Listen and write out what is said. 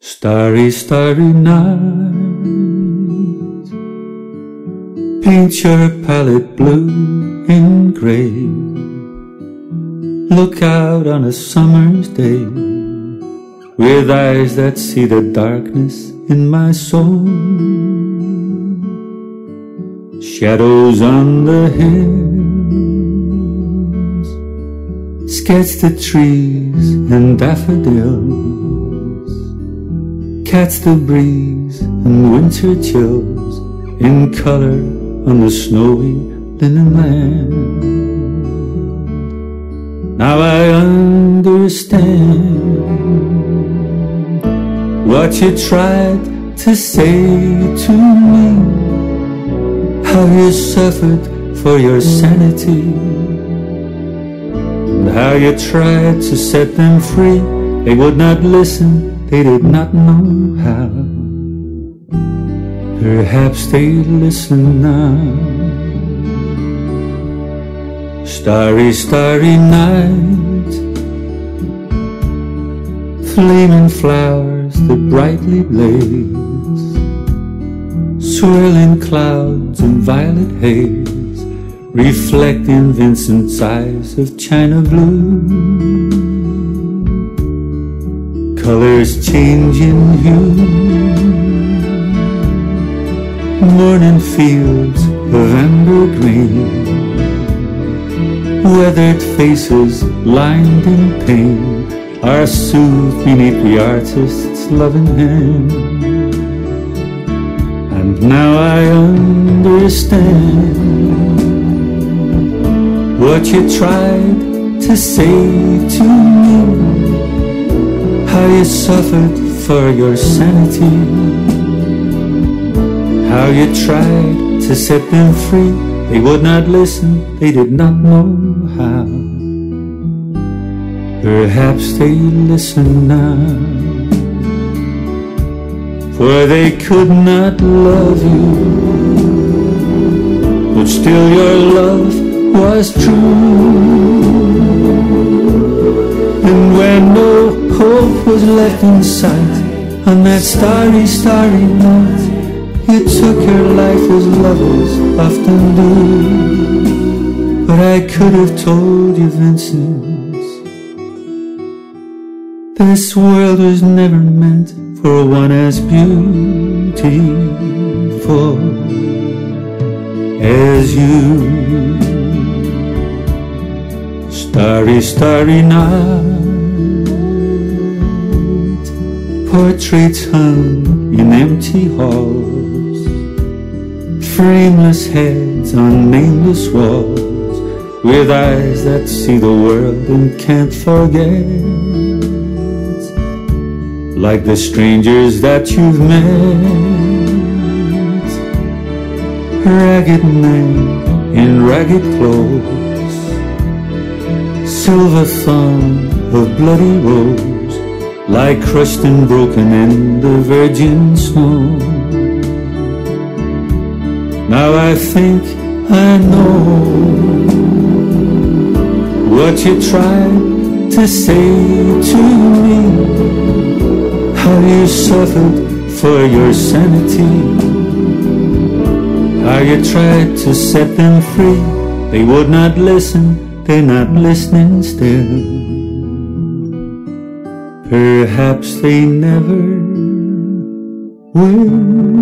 Starry, starry night, paint your palette blue and gray. Look out on a summer's day with eyes that see the darkness in my soul. Shadows on the hills, sketch the trees and daffodils, catch the breeze and winter chills in color on the snowy linen land. Now I understand what you tried to say to me, how you suffered for your sanity, and how you tried to set them free. They would not listen, they did not know how. Perhaps they listen now. Starry, starry night, flaming flowers that brightly blaze, swirling clouds and violet haze, reflecting Vincent's eyes of china blue. Colors changing hue, morning fields of amber green, weathered faces lined in pain are soothed beneath the artist's loving hand. And now I understand what you tried to say to me, how you suffered for your sanity, how you tried to set them free. They would not listen, they did not know how. Perhaps they listen now, for they could not love you, but still your love was true. And when no hope was left in sight, on that starry, starry night, you took your life as lovers often do. But I could have told you, Vincent, this world was never meant for one as beautiful as you. Starry, starry night, portraits hung in empty halls, frameless heads on nameless walls, with eyes that see the world and can't forget, like the strangers that you've met. Ragged men in ragged clothes, silver thorn of bloody rose, lie crushed and broken in the virgin snow. Now I think I know what you tried to say to me, how you suffered for your sanity, how you tried to set them free. They would not listen, they're not listening still. Perhaps they never will.